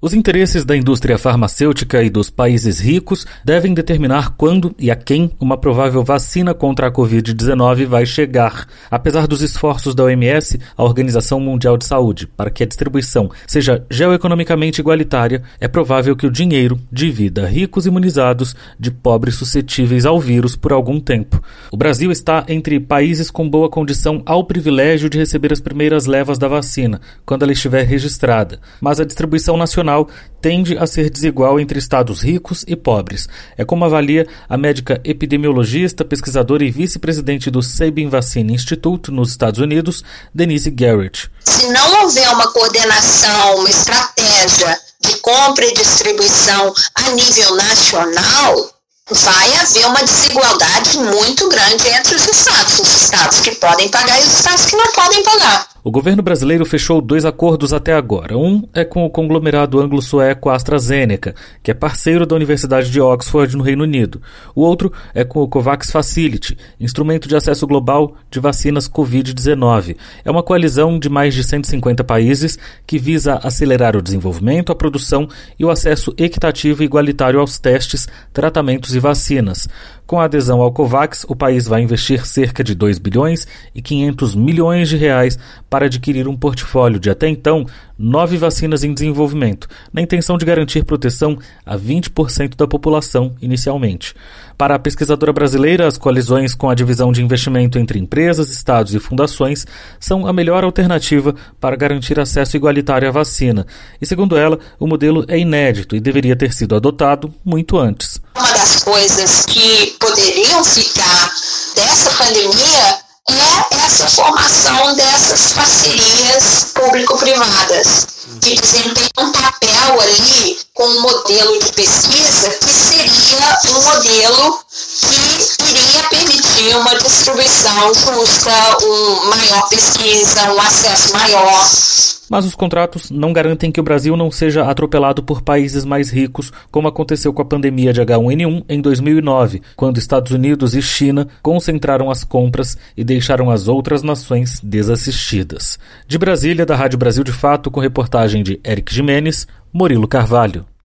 Os interesses da indústria farmacêutica e dos países ricos devem determinar quando e a quem uma provável vacina contra a Covid-19 vai chegar. Apesar dos esforços da OMS, a Organização Mundial de Saúde, para que a distribuição seja geoeconomicamente igualitária, é provável que o dinheiro divida ricos imunizados de pobres suscetíveis ao vírus por algum tempo. O Brasil está entre países com boa condição ao privilégio de receber as primeiras levas da vacina, quando ela estiver registrada, mas a distribuição nacional tende a ser desigual entre estados ricos e pobres. É como avalia a médica epidemiologista, pesquisadora e vice-presidente do Sabin Vaccine Institute nos Estados Unidos, Denise Garrett. Se não houver uma coordenação, uma estratégia de compra e distribuição a nível nacional, vai haver uma desigualdade muito grande entre os estados que podem pagar e os estados que não podem pagar. O governo brasileiro fechou 2 acordos até agora. Um é com o conglomerado anglo-sueco AstraZeneca, que é parceiro da Universidade de Oxford, no Reino Unido. O outro é com o COVAX Facility, instrumento de acesso global de vacinas Covid-19. É uma coalizão de mais de 150 países que visa acelerar o desenvolvimento, a produção e o acesso equitativo e igualitário aos testes, tratamentos e vacinas. Com a adesão ao COVAX, o país vai investir cerca de 2 bilhões e 500 milhões de reais para adquirir um portfólio de, até então, 9 vacinas em desenvolvimento, na intenção de garantir proteção a 20% da população inicialmente. Para a pesquisadora brasileira, as coalizões com a divisão de investimento entre empresas, estados e fundações são a melhor alternativa para garantir acesso igualitário à vacina. E, segundo ela, o modelo é inédito e deveria ter sido adotado muito antes. Uma das coisas que poderiam ficar dessa pandemia é essa formação dessas parcerias público-privadas, que desempenham um papel ali com um modelo de pesquisa que seria um modelo que iria permitir uma distribuição justa, uma maior pesquisa, um acesso maior. Mas os contratos não garantem que o Brasil não seja atropelado por países mais ricos, como aconteceu com a pandemia de H1N1 em 2009, quando Estados Unidos e China concentraram as compras e deixaram as outras nações desassistidas. De Brasília, da Rádio Brasil de Fato, com reportagem de Eric Jimenez, Murilo Carvalho.